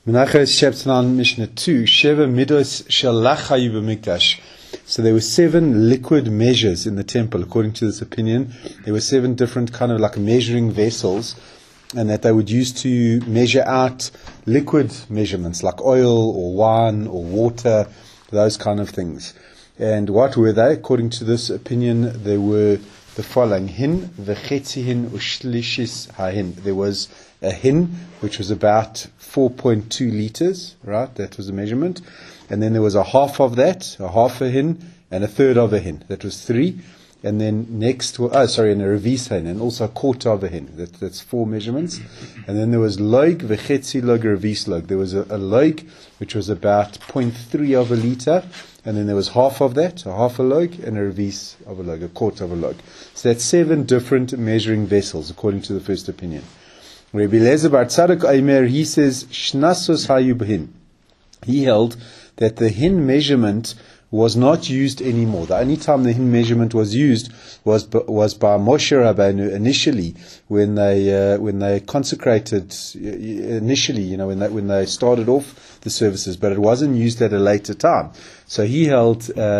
Menachos chapter 9, Mishnah 2, Sheva Midos Shalach Hayu B'Mikdash. So there were 7 liquid measures in the temple, according to this opinion. There were 7 different kind of like measuring vessels, and that they would use to measure out liquid measurements like oil or wine or water, those kind of things. And what were they? According to this opinion, they were the following: hin, v'chetzi hin, ushlishis hahin. There was a hin, which was about 4.2 liters, right? That was the measurement. And then there was a half of that, a half a hin, and a third of a hin. That was 3. And then next, and a revis hin, and also a quarter of a hin. That's 4 measurements. And then there was loig, v'chetzi log, revis log. There was a log, which was about 0.3 of a liter. And then there was half of that, a half a log, and a revis of a log, a quarter of a log. So that's 7 different measuring vessels, according to the first opinion. Rabbi Eliezer bar Tzadok Aimer, he says, Shnasos hayu b'hin. He held that the hin measurement was not used anymore. The only time the hin measurement was used was by Moshe Rabbeinu initially, when they consecrated initially, when they started off the services, but it wasn't used at a later time. So he held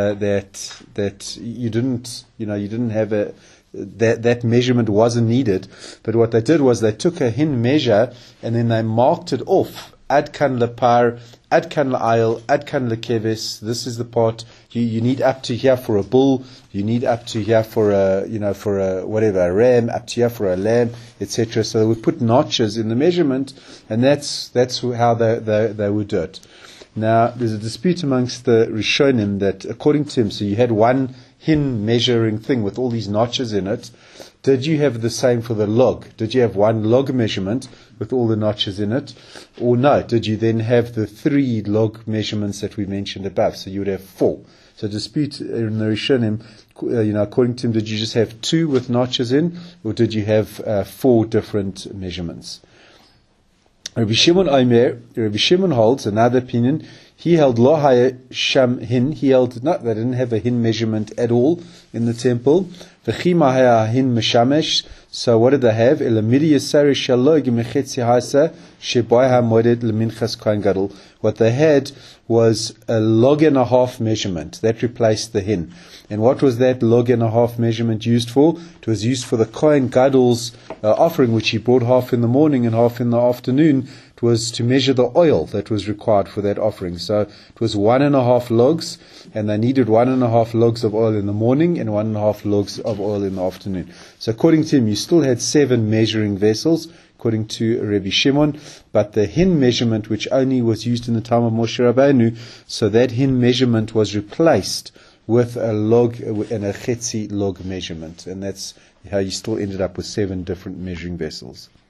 that you didn't have that measurement wasn't needed. But what they did was they took a hin measure and then they marked it off. Adkan lepar, adkan la'ayil, adkan lekeves. This is the part you need up to here for a bull. You need up to here for a ram, up to here for a lamb, etc. So they would put notches in the measurement, and that's how they would do it. Now there's a dispute amongst the Rishonim that according to him, so you had one hin measuring thing with all these notches in it. Did you have the same for the log? Did you have one log measurement with all the notches in it? Or no, did you then have the 3 log measurements that we mentioned above? So you would have 4. So dispute in the Rishonim, according to him, did you just have 2 with notches in, or did you have 4 different measurements? Rabbi Shimon holds another opinion. He held lo haya sham hin. He held no, they didn't have a hin measurement at all in the temple. V'chima haya hin meshamesh. So what did they have? What they had was a log and a half measurement that replaced the hin. And what was that log and a half measurement used for? It was used for the Kohen Gadol's offering, which he brought half in the morning and half in the afternoon. It was to measure the oil that was required for that offering. So it was 1.5 logs, and they needed 1.5 logs of oil in the morning and 1.5 logs of oil in the afternoon. So according to him, you still had 7 measuring vessels, according to Rabbi Shimon, but the hin measurement, which only was used in the time of Moshe Rabbeinu, so that hin measurement was replaced with a log and a chetzi log measurement, and that's how you still ended up with 7 different measuring vessels.